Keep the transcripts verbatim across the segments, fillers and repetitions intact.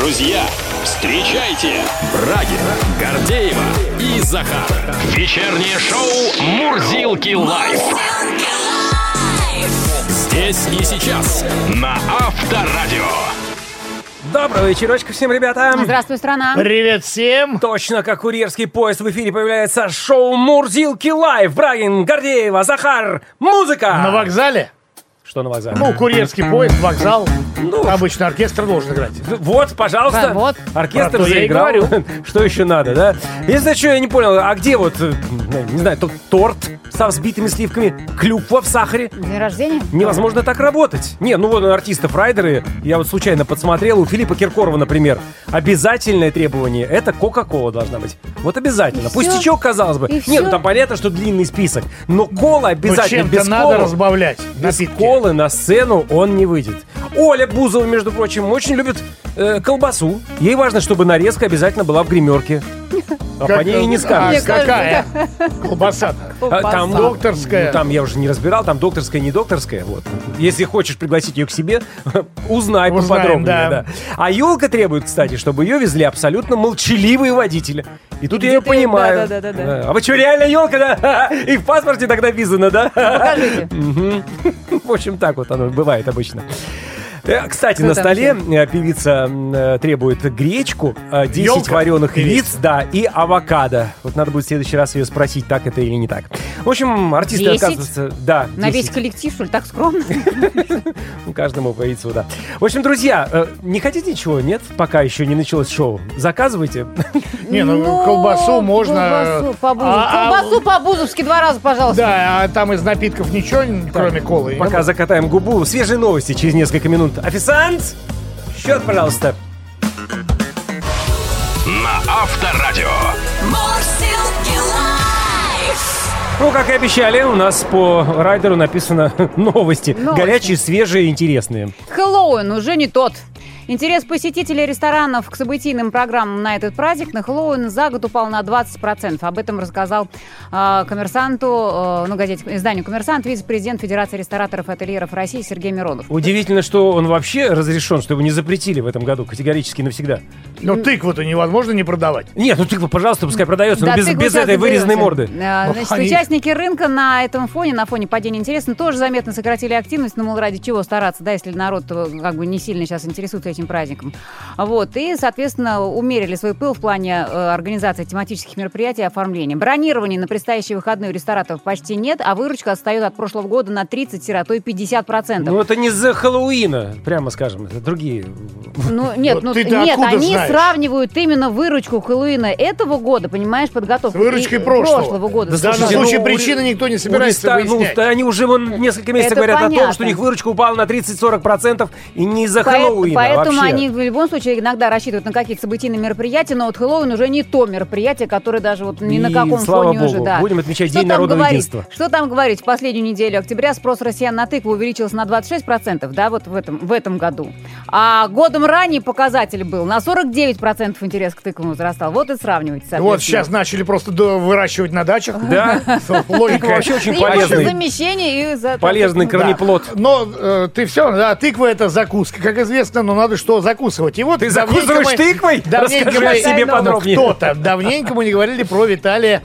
Друзья, встречайте Брагина, Гордеева и Захара. Вечернее шоу «Мурзилки лайф». Здесь и сейчас на Авторадио. Доброго вечерочка всем, ребята! Здравствуй, страна! Привет всем! Точно как курьерский поезд в эфире появляется шоу «Мурзилки лайв». Брагин, Гордеева, Захар, музыка! На вокзале? Что на вокзале? Ну, курьерский поезд, вокзал. Ну, обычно оркестр должен играть. Вот, пожалуйста. Да, вот. Оркестр Про то я и заиграл. говорю. Что еще надо, да? Если что, я не понял, а где вот, не знаю, тот торт со взбитыми сливками, клюква в сахаре? День рождения? Невозможно так работать. Не, ну вот у артистов райдеры, я вот случайно подсмотрел, у Филиппа Киркорова, например, обязательное требование — это кока-кола должна быть. Вот обязательно. И Пустячок, казалось бы. И Не, все? ну там понятно, что длинный список, но кола обязательно. Но чем-то без надо колы, разбавлять без напитки. колы на сцену он не выйдет. Оля Бузова, между прочим, очень любит э, колбасу. Ей важно, чтобы нарезка обязательно была в гримерке. А по ней и не скажешь. А, какая? Колбаса-то. А, там докторская. Ну, там я уже не разбирал, там докторская, не докторская. Вот. Если хочешь пригласить ее к себе, узнай Узнаем, поподробнее. да. Да. А елка требует, кстати, чтобы ее везли абсолютно молчаливые водители. И тут я ее Где-то- понимаю. да, да, да, да. А вы что, реально елка, да? И в паспорте тогда написано, да? Покажите. Мгм. В общем, так вот оно бывает обычно. Э, Кстати, Кто на там столе э, певица э, требует гречку, э, десять Ёлка вареных певица. яиц, да, и авокадо. Вот надо будет в следующий раз ее спросить, так это или не так. В общем, артисты, Десять? оказывается, да, На десять. весь коллектив, что ли, так скромно? Ну, каждому по яйцу, да. В общем, друзья, э, не хотите ничего, нет? Пока еще не началось шоу. Заказывайте. Не, ну, колбасу можно... Колбасу по-бузовски. А- а- Колбасу по-бузовски два раза, пожалуйста. Да, а там из напитков ничего, кроме колы? Пока закатаем губу. Свежие новости через несколько минут. Официант, счет, пожалуйста. На Авторадио. Ну, как и обещали, у нас по райдеру написано новости. Новости. Горячие, свежие, интересные. Хэллоуин уже не тот. Интерес посетителей ресторанов к событийным программам на этот праздник на Хэллоуин за год упал на двадцать процентов. Об этом рассказал э, коммерсанту, э, ну, газете, изданию «Коммерсант», вице-президент Федерации рестораторов и ательеров России Сергей Миронов. Удивительно, что он вообще разрешен, что его не запретили в этом году категорически навсегда. Но тыкву-то невозможно не продавать. Нет, ну тыква, пожалуйста, пускай продается, но Да, без, тыкву без сейчас этой вырезанной заберете. морды. А, Ну, Значит, они- участники рынка на этом фоне, на фоне падения интереса, тоже заметно сократили активность. Ну, мол, ради чего стараться, да, если народ э, как бы не сильно сейчас интересуется этим праздником. Вот, и, соответственно, умерили свой пыл в плане э, организации тематических мероприятий и оформления. Бронирования на предстоящие выходные у рестораторов почти нет, а выручка отстает от прошлого года на тридцать, а то и пятьдесят процентов. Ну, это не за Хэллоуина, прямо скажем, это другие. Ну, нет, ну, ты-то нет, откуда они знаешь? сравнивают именно выручку Хэллоуина этого года, понимаешь, подготовку. С выручкой и прошлого. года. Да, в данном слушайте, случае ну, причины у- никто не У собирается реста- ну, выяснять. да, они уже вон несколько месяцев Это говорят о том, понятно. что у них выручка упала на тридцать-сорок процентов и не из-за Поэт- Хэллоуина Поэтому вообще. они в любом случае иногда рассчитывают на какие-то событийные мероприятия, но вот Хэллоуин уже не то мероприятие, которое даже вот ни на И, каком слава фоне богу, уже, да. будем отмечать Что День там народного говорить? единства. Что там говорить? В последнюю неделю октября спрос россиян на тыкву увеличился на двадцать шесть процентов, да, вот в этом, в этом году. А годом ранее показатель был на сорок девять процентов интерес к тыквам возрастал. Вот и сравнивайте, соответственно. Вот сейчас начали просто до- выращивать на дачах. Да, Логика вообще очень И за полезный, замещение, и за... полезный Да. корнеплод. Но э, ты все, да, тыква это закуска, как известно, но надо что закусывать. И вот Ты давненько закусываешь мы- тыквой? давненько Расскажи мы- о себе ну, подробнее. Кто-то. Давненько мы не говорили про Виталия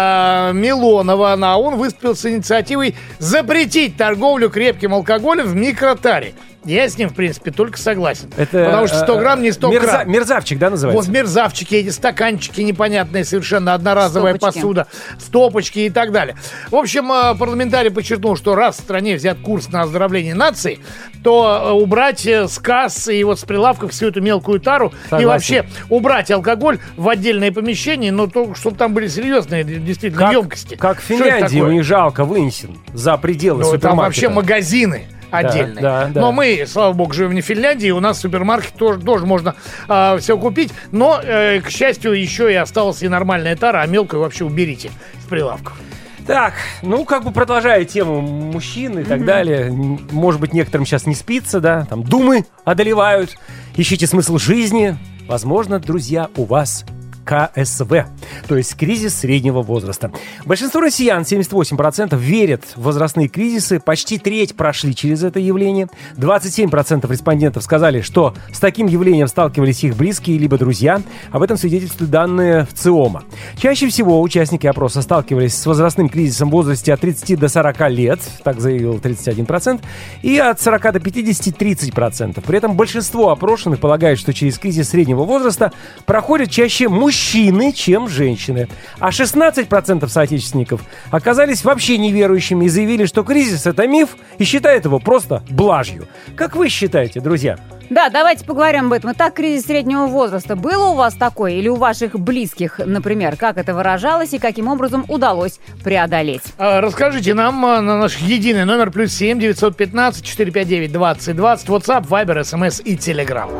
э, Милонова. А он выступил с инициативой запретить торговлю крепким алкоголем в микротаре. Я с ним, в принципе, только согласен. Это, Потому что сто грамм не сто мерза- грамм. Мерзавчик, да, Вот называется? мерзавчики, эти стаканчики непонятные, совершенно одноразовая Стопочки. посуда, стопочки и так далее. В общем, э, парламентарий подчеркнул, что раз в стране взят курс на оздоровление нации, то э, убрать э, с касс и вот с прилавков всю эту мелкую тару Согласен. и вообще убрать алкоголь в отдельное помещение, но то, чтобы там были серьезные действительно Как, емкости. как в Что это Финляндии, такое? у них жалко вынесен за пределы Ну, там вообще супермаркета. магазины отдельные. да, да. Но мы, слава богу, живем не в Финляндии, у нас в супермаркете тоже, тоже можно все купить. Но, э, к счастью, еще и осталась и нормальная тара, а мелкую вообще уберите с прилавков. Так, ну, как бы продолжая тему мужчин и так далее, м, может быть, некоторым сейчас не спится, да, там думы одолевают, ищите смысл жизни. Возможно, друзья, у вас ка эс вэ, то есть кризис среднего возраста. Большинство россиян, семьдесят восемь процентов, верят в возрастные кризисы, почти треть прошли через это явление. двадцать семь процентов респондентов сказали, что с таким явлением сталкивались их близкие либо друзья. Об этом свидетельствуют данные в ЦИОМа. Чаще всего участники опроса сталкивались с возрастным кризисом в возрасте от тридцати до сорока лет, так заявил тридцать один процент, и от сорока до пятидесяти тридцать процентов. При этом большинство опрошенных полагает, что через кризис среднего возраста проходят чаще мужчины, чем женщины. А шестнадцать процентов соотечественников оказались вообще неверующими и заявили, что кризис — это миф, и считают его просто блажью. Как вы считаете, друзья? Да, давайте поговорим об этом. Итак, кризис среднего возраста. Было у вас такое или у ваших близких, например? Как это выражалось и каким образом удалось преодолеть? А, расскажите нам на наш единый номер плюс семь девятьсот пятнадцать четыреста пятьдесят девять двадцать двадцать, WhatsApp, Viber, эс эм эс и Telegram.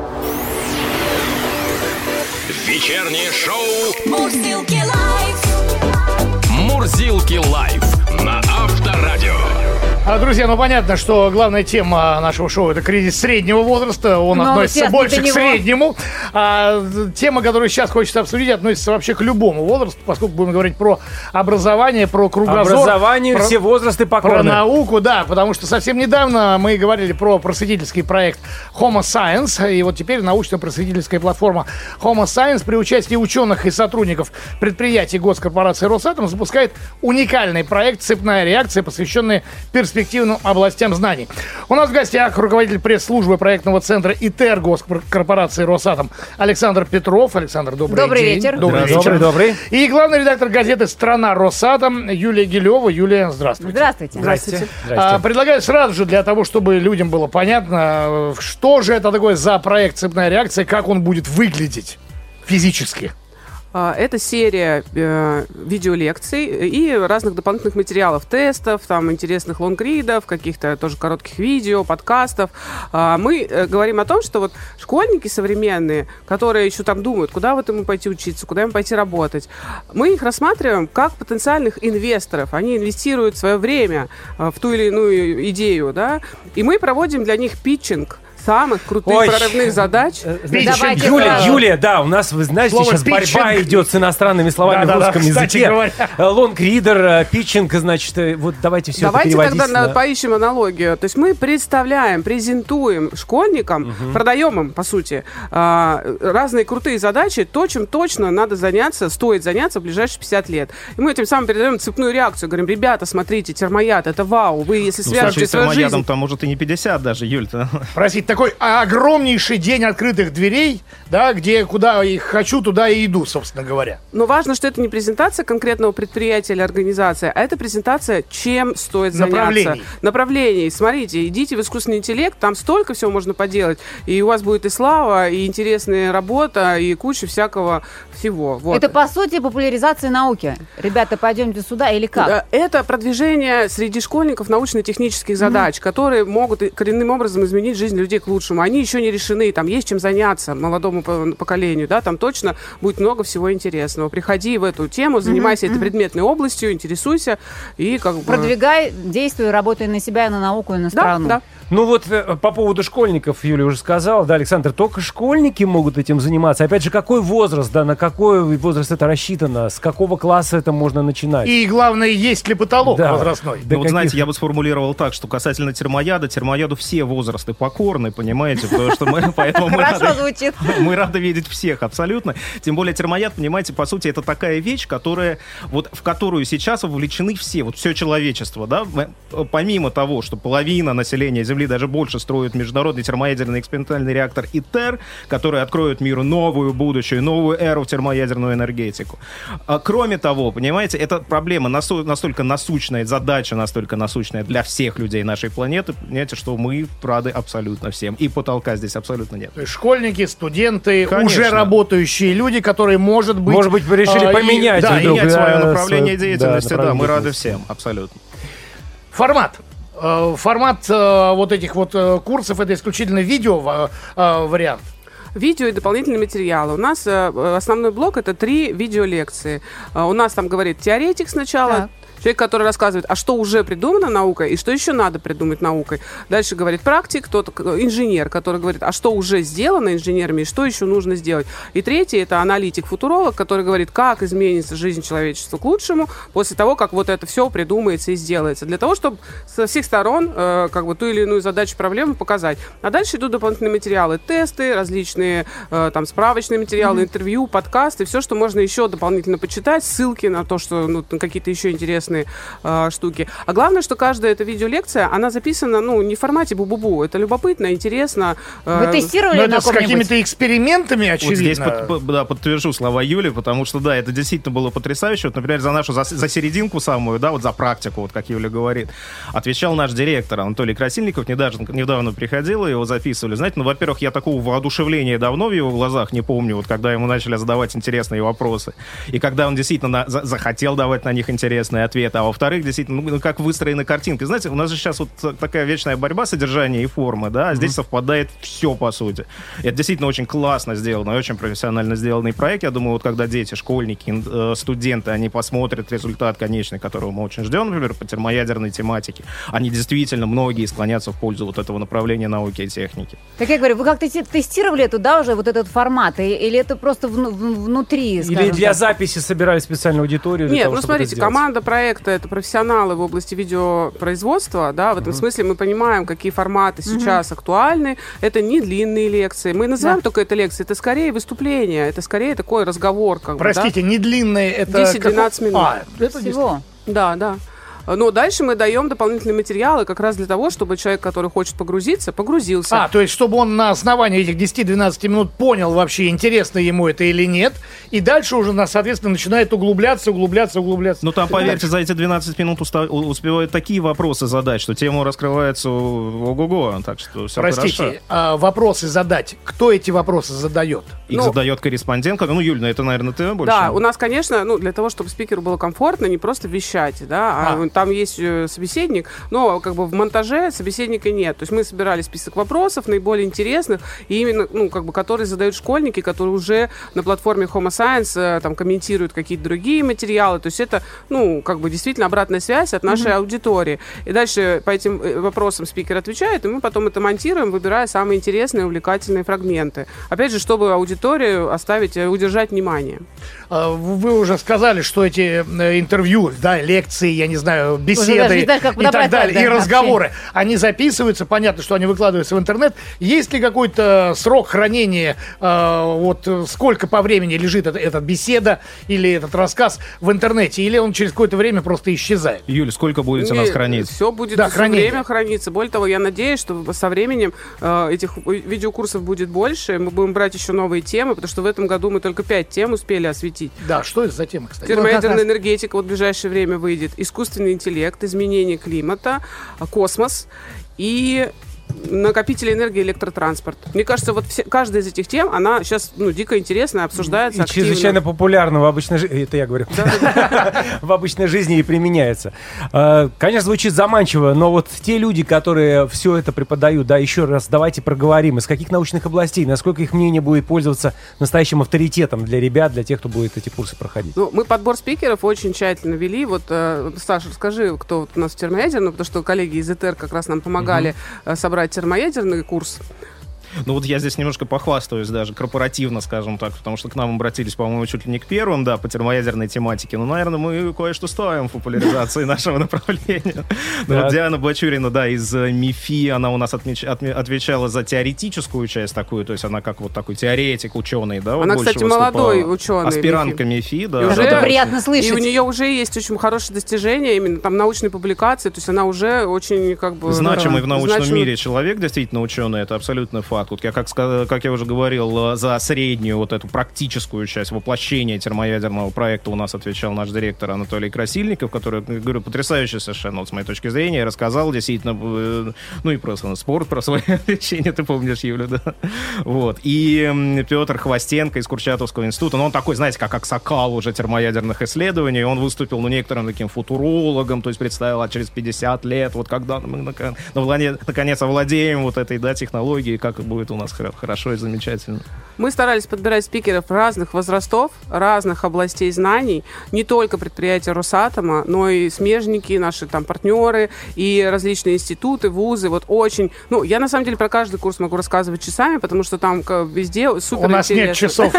Вечернее шоу Мурзилки лайф. «Мурзилки лайф» на Авторадио. А, друзья, ну понятно, что главная тема нашего шоу — это кризис среднего возраста. Он Но относится больше к него. среднему. А тема, которую сейчас хочется обсудить, относится вообще к любому возрасту, поскольку будем говорить про образование, про кругозор. Образование, про, все возрасты покорны. Про науку, да, потому что совсем недавно мы говорили про просветительский проект Homo Science, и вот теперь научно-просветительская платформа Homo Science при участии ученых и сотрудников предприятий госкорпорации Росатом запускает уникальный проект «Цепная реакция», посвященный перспективным областям знаний. У нас в гостях руководитель пресс-службы проектного центра ИТЕР госкорпорации Росатом Александр Петров. Александр, добрый, добрый день. вечер. Добрый вечер. Добрый, добрый. И главный редактор газеты «Страна Росатом» Юлия Гилева. Юлия, здравствуйте. Здравствуйте. Здрасте. А, предлагаю сразу же, для того, чтобы людям было понятно, что же это такое за проект «Цепная реакция», как он будет выглядеть физически. Это серия э, видеолекций и разных дополнительных материалов, тестов, там, интересных лонгридов, каких-то тоже коротких видео, подкастов. А, мы э, говорим о том, что вот школьники современные, которые еще там думают, куда вот ему пойти учиться, куда им пойти работать, мы их рассматриваем как потенциальных инвесторов. Они инвестируют свое время э, в ту или иную идею, да, и мы проводим для них питчинг самых крутых Ой. прорывных задач. Давайте Юлия, сразу. Юлия, да, у нас, вы знаете, Слово сейчас питчинг. борьба идет с иностранными словами Да-да-да, в русском кстати языке. говоря. Лонгридер, питчинг, значит, э, вот давайте все Давайте это тогда переводить. на- на- поищем аналогию. То есть мы представляем, презентуем школьникам, продаем им, по сути, а, разные крутые задачи, то, чем точно надо заняться, стоит заняться в ближайшие пятьдесят лет. И мы этим самым передаем цепную реакцию. Говорим, ребята, смотрите, термояд, это вау. Вы, если Ну, свяжете слушай, свою жизнь... термоядом там может и не пятьдесят даже, Юль-то. Простите, такой огромнейший день открытых дверей, да, где куда и хочу, туда и иду, собственно говоря. Но важно, что это не презентация конкретного предприятия или организации, а это презентация, чем стоит заняться. Направлений. Направлений. Смотрите, идите в искусственный интеллект, там столько всего можно поделать, и у вас будет и слава, и интересная работа, и куча всякого всего. Вот. Это, по сути, популяризация науки. Ребята, пойдемте сюда или как? Э, Это продвижение среди школьников научно-технических задач, которые могут и коренным образом изменить жизнь людей к лучшему. Они еще не решены, там есть чем заняться молодому по- поколению, да, там точно будет много всего интересного. Приходи в эту тему, занимайся этой предметной областью, интересуйся и как бы... Продвигай, действуй, работай на себя, и на науку, и на Да, страну. да. Ну вот э, по поводу школьников, Юлия уже сказала, да, Александр, только школьники могут этим заниматься. Опять же, какой возраст, да, на какой возраст это рассчитано, с какого класса это можно начинать? И главное, есть ли потолок Да. возрастной? Да Ну, вот каких- знаете, я бы сформулировал так, что касательно термояда, термояду все возрасты покорны, понимаете, потому что мы, поэтому мы Хорошо рады, звучит. мы рады видеть всех абсолютно. Тем более термояд, понимаете, по сути, это такая вещь, которая, вот, в которую сейчас вовлечены все, вот все человечество, да, Мы- помимо того, что половина населения Земли, даже больше, строят международный термоядерный экспериментальный реактор ИТЕР, который откроет миру новую будущую, новую эру в термоядерную энергетику. А, кроме того, понимаете, эта проблема насо- настолько насущная, задача настолько насущная для всех людей нашей планеты, понимаете, что мы рады абсолютно всем. И потолка здесь абсолютно нет. То есть школьники, студенты, Конечно. уже работающие люди, которые, может быть... Может быть, вы решили а, и- поменять да, вдруг, Менять да, свое направление свое- деятельности, да, да, мы направление рады деятельности. всем, абсолютно. Формат. Э, Формат э, вот этих вот э, курсов — это исключительно видео ва- э, вариант. Видео и дополнительные материалы. У нас э, основной блок — это три видеолекции. Э, у нас там говорит теоретик сначала, Так. Человек, который рассказывает, а что уже придумано наукой и что еще надо придумать наукой. Дальше говорит практик, тот инженер, который говорит, а что уже сделано инженерами и что еще нужно сделать. И третий — это аналитик-футуролог, который говорит, как изменится жизнь человечества к лучшему после того, как вот это все придумается и сделается. Для того, чтобы со всех сторон э, как бы ту или иную задачу, проблему показать. А дальше идут дополнительные материалы, тесты, различные э, там справочные материалы, mm-hmm. интервью, подкасты, все, что можно еще дополнительно почитать, ссылки на то, что ну, какие-то еще интересные Э, штуки. А главное, что каждая эта видеолекция, она записана, ну, не в формате бу-бу-бу. Это любопытно, интересно. Вы э, тестировали на это с какими-то экспериментами, очевидно. Вот здесь под, да, подтвержу слова Юли, потому что, да, это действительно было потрясающе. Вот, например, за нашу, за, за серединку самую, да, вот за практику, вот как Юля говорит, отвечал наш директор Анатолий Красильников. Недавно, недавно приходил, его записывали. Знаете, ну, во-первых, я такого воодушевления давно в его глазах не помню, вот когда ему начали задавать интересные вопросы. И когда он действительно на, за, захотел давать на них интересные ответы. А во-вторых, действительно, ну, как выстроены картинки. Знаете, у нас же сейчас вот такая вечная борьба содержания и формы, да, а здесь mm-hmm. совпадает все, по сути. Это действительно очень классно сделано, очень профессионально сделанный проект. Я думаю, вот когда дети, школьники, э, студенты, они посмотрят результат конечный, которого мы очень ждем, например, по термоядерной тематике, они действительно, многие склонятся в пользу вот этого направления науки и техники. Так я говорю, вы как-то тестировали эту, да, уже вот этот формат, или это просто вну- внутри, скажем Или для так? записи собирали специальную аудиторию? Нет, того, ну смотрите, команда проекта это профессионалы в области видеопроизводства, да, в этом mm-hmm. смысле мы понимаем, какие форматы mm-hmm. сейчас актуальны. Это не длинные лекции. Мы называем да. только это лекции, это скорее выступление, это скорее такой разговор. Как Простите, бы, да? не длинные, это... десять-двенадцать минут. А, это всего. Да, да. Но дальше мы даем дополнительные материалы как раз для того, чтобы человек, который хочет погрузиться, погрузился. А, то есть, чтобы он на основании этих десяти-двенадцати минут понял вообще, интересно ему это или нет, и дальше уже, соответственно, начинает углубляться, углубляться, углубляться. Ну, там, поверьте, за эти двенадцать минут уста- успевают такие вопросы задать, что тема раскрывается ого-го, так что все Простите, хорошо. а, вопросы задать. Кто эти вопросы задает? Их ну, задает корреспондент. Ну, Юль, ну, это, наверное, ты больше. Да, у нас, конечно, ну, для того, чтобы спикеру было комфортно, не просто вещать, да, а, а. там есть собеседник, но как бы в монтаже собеседника нет. То есть мы собирали список вопросов, наиболее интересных, и именно, ну, как бы, которые задают школьники, которые уже на платформе Homo Science там комментируют какие-то другие материалы. То есть это, ну, как бы действительно обратная связь от нашей mm-hmm. аудитории. И дальше по этим вопросам спикер отвечает, и мы потом это монтируем, выбирая самые интересные, увлекательные фрагменты. Опять же, чтобы аудиторию оставить, удержать внимание. Вы уже сказали, что эти интервью, да, лекции, я не знаю, беседы не знаешь, как и так далее, да, и разговоры, вообще. Они записываются, понятно, что они выкладываются в интернет. Есть ли какой-то срок хранения, э, вот сколько по времени лежит эта, эта беседа или этот рассказ в интернете, или он через какое-то время просто исчезает? Юль, сколько будете Не, нас хранить? Все будет да, все хранение. время храниться. Более того, я надеюсь, что со временем э, этих видеокурсов будет больше. Мы будем брать еще новые темы, потому что в этом году мы только пять тем успели осветить. Да, что это за тема, кстати? Термоядерная энергетика вот в ближайшее время выйдет. Искусственный интеллект, изменение климата, космос и накопители энергии, электротранспорт. Мне кажется, вот все, каждая из этих тем, она сейчас, ну, дико интересная, обсуждается и активно. чрезвычайно популярна в обычной жизни. Это я говорю. В обычной жизни и применяется. Конечно, звучит заманчиво, но вот те люди, которые все это преподают, да, еще раз давайте проговорим, из каких научных областей, насколько их мнение будет пользоваться настоящим авторитетом для ребят, для тех, кто будет эти курсы проходить. Ну, мы подбор спикеров очень тщательно вели. Вот, э, Саша, расскажи, кто вот у нас в термоядерном, потому что коллеги из ЭТР как раз нам помогали uh-huh. собрать термоядерный курс. Ну вот я здесь немножко похвастаюсь даже корпоративно, скажем так, потому что к нам обратились, по-моему, чуть ли не к первым, да, по термоядерной тематике. Но, наверное, мы кое-что стоим в популяризации нашего направления. Вот Диана Бачурина, да, из МИФИ, она у нас отвечала за теоретическую часть такую, то есть она как вот такой теоретик, ученый, да. Она, кстати, молодой ученый. Аспирантка МИФИ, да. Это приятно слышать. И у нее уже есть очень хорошие достижения, именно там научные публикации, то есть она уже очень как бы... Значимый в научном мире человек, действительно ученый, это абсолютно факт. Вот я, как, как я уже говорил, за среднюю вот эту практическую часть воплощения термоядерного проекта у нас отвечал наш директор Анатолий Красильников, который, говорю, потрясающий совершенно, вот с моей точки зрения, рассказал действительно, ну и просто спорт, про свое лечение, ты помнишь, Юля, да? Вот. И Петр Хвостенко из Курчатовского института, ну он такой, знаете, как аксакал уже термоядерных исследований, он выступил, ну, некоторым таким футурологом, то есть представил, а через пятьдесят лет, вот когда мы наконец овладеем вот этой, да, технологией, как будет у нас хор- хорошо и замечательно. Мы старались подбирать спикеров разных возрастов, разных областей знаний, не только предприятия Росатома, но и смежники, наши там партнеры и различные институты, вузы. Вот очень, ну, я на самом деле про каждый курс могу рассказывать часами, потому что там везде супер У нас нет часов.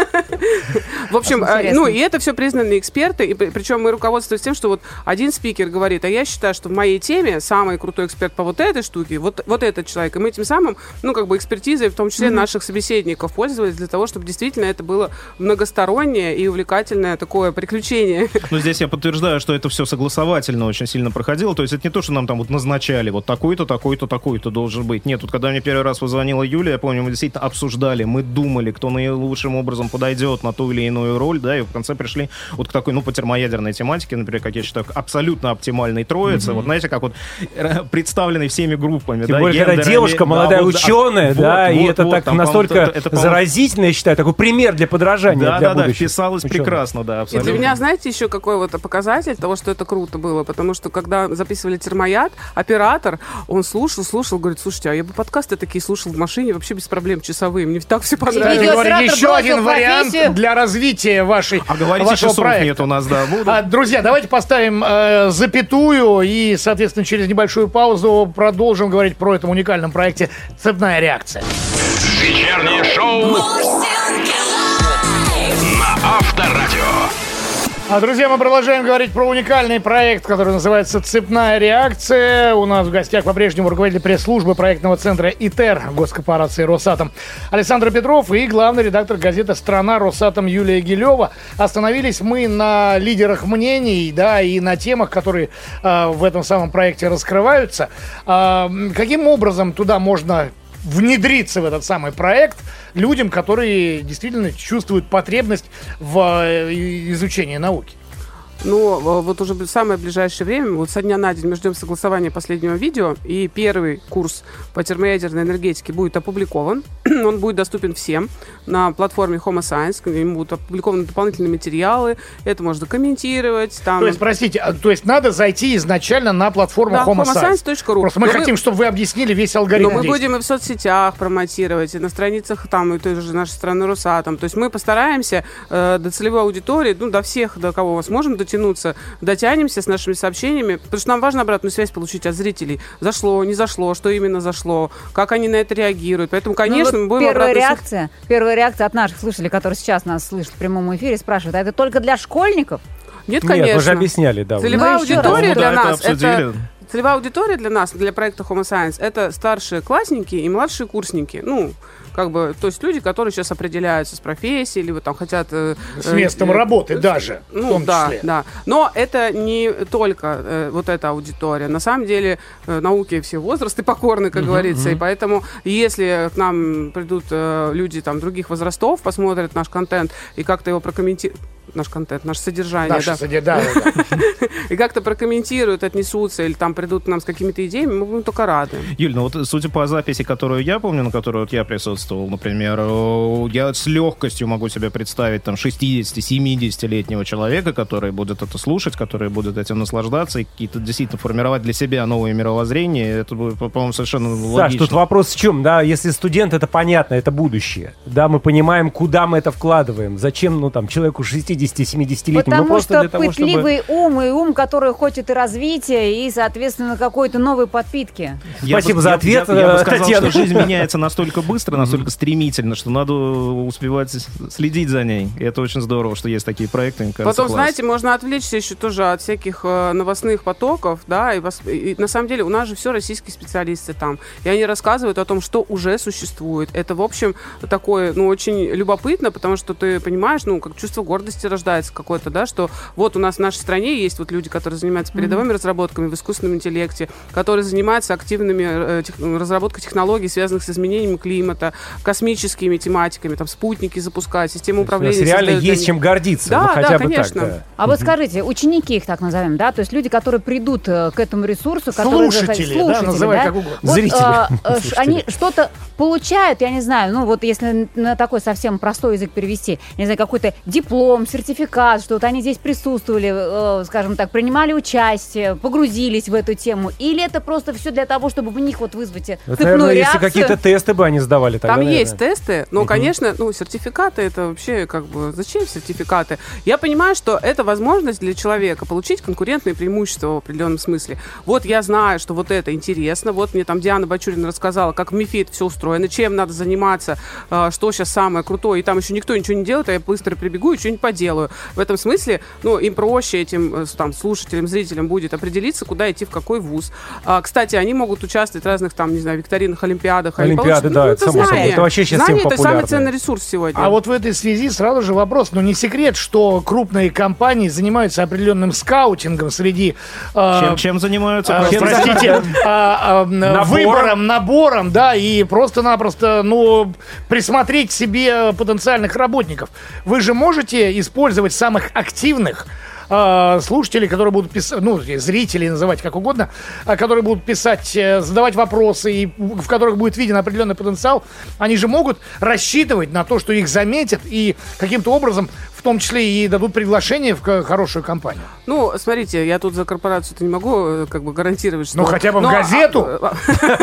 В общем, ну, и это все признанные эксперты, и причем мы руководствуемся тем, что вот один спикер говорит, а я считаю, что в моей теме самый крутой эксперт по вот этой штуке, вот, вот этот человек, и мы тем самым, ну, как бы экспертизой, в том числе наших собеседников, пользовались для того, чтобы действительно это было многостороннее и увлекательное такое приключение. Ну, здесь я подтверждаю, что это все согласовательно очень сильно проходило. То есть это не то, что нам там вот назначали, вот такой-то, такой-то, такой-то должен быть. Нет, тут когда мне первый раз позвонила Юля, я помню, мы действительно обсуждали, мы думали, кто наилучшим образом подойдет на ту или иную роль, да, и в конце пришли вот к такой, ну, по термоядерной тематике, например, как я считаю, абсолютно оптимальной троице. Mm-hmm. Вот знаете, как вот представленной всеми группами. Тем да, более, когда девушка, да, молодая вот, ученая, вот, да, вот, и это вот, так там, настолько это, это, заразительно, я считаю, такой пример для подражания да, для да, да, будущих вписалось ученых. прекрасно, да, абсолютно. И для меня, знаете, еще какой вот показатель того, что это круто было, потому что когда записывали термояд, оператор, он слушал, слушал, говорит, слушайте, а я бы подкасты такие слушал в машине вообще без проблем, часовые, мне так все понравилось. Видеооператор Еще бросил один вариант профессию. для развития вашей, А говорите, вашего часов проекта. нет у нас, да, будут. А, друзья, давайте поставим э, запятую и, соответственно, через небольшую паузу продолжим говорить про этом уникальном проекте «Цепная реакция». Вечернее шоу Мурзилки лайф. на Авторадио. А, друзья, мы продолжаем говорить про уникальный проект, который называется «Цепная реакция». У нас в гостях по-прежнему руководитель пресс-службы проектного центра ИТЕР госкорпорации «Росатом» Александр Петров и главный редактор газеты «Страна» Росатом Юлия Гилева. Остановились мы на лидерах мнений, да, и на темах, которые э, в этом самом проекте раскрываются. А, каким образом туда можно внедриться в этот самый проект людям, которые действительно чувствуют потребность в э, изучении науки? Но вот уже в самое ближайшее время, вот со дня на день мы ждем согласования последнего видео, и первый курс по термоядерной энергетике будет опубликован. Он будет доступен всем на платформе Homo Science, где будут опубликованы дополнительные материалы, это можно комментировать. Там... То есть, простите, а, то есть надо зайти изначально на платформу Да, Homo Science. homo science точка ru. Просто мы Но хотим, мы- чтобы вы объяснили весь алгоритм Но мы действий. будем и в соцсетях промотировать, и на страницах там, и той же нашей страны Росатом. То есть мы постараемся э, до целевой аудитории, ну, до всех, до кого мы сможем дотянуться, дотянемся с нашими сообщениями, потому что нам важно обратную связь получить от зрителей. Зашло, не зашло, что именно зашло, как они на это реагируют. Поэтому, конечно, Ну, мы вот будем первая обратную связь- реакция, первая реакция от наших слушателей, которые сейчас нас слышат в прямом эфире, спрашивают, а это только для школьников? Нет, Нет, конечно. мы же объясняли, да. Целевая Ну, еще раз. аудитория Ну, для да, это нас обсудили. это целевая аудитория для нас, для проекта Homo Science, это старшие классники и младшие курсники. Ну, как бы, то есть люди, которые сейчас определяются с профессией, либо там хотят... э, С местом э, работы э, даже, в Ну, том да, числе. да. Но это не только э, вот эта аудитория. На самом деле э, науке все возрасты покорны, как говорится. И поэтому, если к нам придут э, люди там других возрастов, посмотрят наш контент и как-то его прокомментируют, наш контент, наше содержание, Наши да, сади- да, да, да. и как-то прокомментируют, отнесутся, или там придут к нам с какими-то идеями, мы будем только рады. Юль, ну вот судя по записи, которую я помню, на которой вот я присутствовал, например, э, я с легкостью могу себе представить там шестидесяти-семидесятилетнего человека, который будет это слушать, который будет этим наслаждаться и какие-то действительно формировать для себя новые мировоззрения. Это будет, по-моему, совершенно Саш, логично. тут вопрос в чем, да, если студент, это понятно, это будущее, да, мы понимаем, куда мы это вкладываем, зачем, ну, там, человеку шестидесяти-семидесятилетнему, ну, Потому просто что для того, чтобы... пытливый ум и ум, который хочет и развития, и, соответственно, какой-то новой подпитки. Я Спасибо бы- за я- ответ, Я, я бы э, сказал, Татьяна. что жизнь меняется настолько быстро, настолько стремительно, что надо успевать следить за ней. И это очень здорово, что есть такие проекты. Мне кажется, Потом, класс. знаете, можно отвлечься еще тоже от всяких э, новостных потоков, да, и, вос- и на самом деле у нас же все российские специалисты там, и они рассказывают о том, что уже существует. Это, в общем, такое, ну, очень любопытно, потому что ты понимаешь, ну, как чувство гордости рождается какое-то, да, что вот у нас в нашей стране есть вот люди, которые занимаются передовыми mm-hmm. разработками в искусственном интеллекте, которые занимаются активными э, тех, разработкой технологий, связанных с изменением климата, космическими тематиками, там, спутники запускать, систему То есть у управления. нас реально создают есть они. чем гордиться, Да, ну, хотя да, бы конечно. так, да. А вот скажите, ученики их так назовем, да, то есть люди, которые придут э, к этому ресурсу, которые Слушатели, захотят- да, называй да? как угодно. Вот, Зрители. э, э, ш- Слушатели. они что-то получают, я не знаю, ну вот если на такой совсем простой язык перевести, не знаю, какой-то диплом, сертификат, что вот они здесь присутствовали, э, скажем так, принимали участие, погрузились в эту тему, или это просто все для того, чтобы в них вот вызвать э, Это, цепную наверное, если реакцию? какие-то тесты бы они сдавали тогда. Там наверное. есть тесты, но, конечно, ну, сертификаты, это вообще как бы... Зачем сертификаты? Я понимаю, что это возможность для человека получить конкурентные преимущества в определенном смысле. Вот я знаю, что вот это интересно, вот мне там Диана Бачурина рассказала, как в МИФИ это все устроено, чем надо заниматься, что сейчас самое крутое, и там еще никто ничего не делает, а я быстро прибегу и что-нибудь поделаю. В этом смысле, ну, им проще этим там слушателям, зрителям будет определиться, куда идти, в какой вуз. А, кстати, они могут участвовать в разных там, не знаю, викторинах, олимпиадах. Олимпиады, получат, да, ну, это само собой. Это вообще сейчас знание тема — это самый популярная. ценный ресурс сегодня. А вот в этой связи сразу же вопрос. Ну, не секрет, что крупные компании занимаются определенным скаутингом среди... э, Чем, чем занимаются? а, простите? простите, а, а, Набором. выбором, набором, да, и просто-напросто, ну, присмотреть к себе потенциальных работников. Вы же можете использовать самых активных э, слушателей, которые будут писать, ну, зрителей называть как угодно, а, которые будут писать, э, задавать вопросы, и в которых будет виден определенный потенциал, они же могут рассчитывать на то, что их заметят и каким-то образом, в том числе и дадут приглашение в к- хорошую компанию. Ну, смотрите, я тут за корпорацию-то не могу э, как бы гарантировать, что... Ну, хотя бы в Но, газету. а,